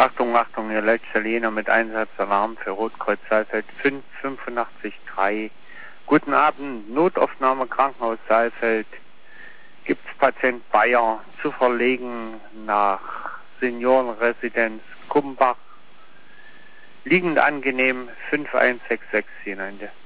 Achtung, Achtung, Ihr letzter Liener mit Einsatzalarm für Rotkreuz Saalfeld 585-3. Guten Abend, Notaufnahme Krankenhaus Saalfeld. Gibt's Patient Bayer zu verlegen nach Seniorenresidenz Kumbach. Liegend angenehm 5166 hinein.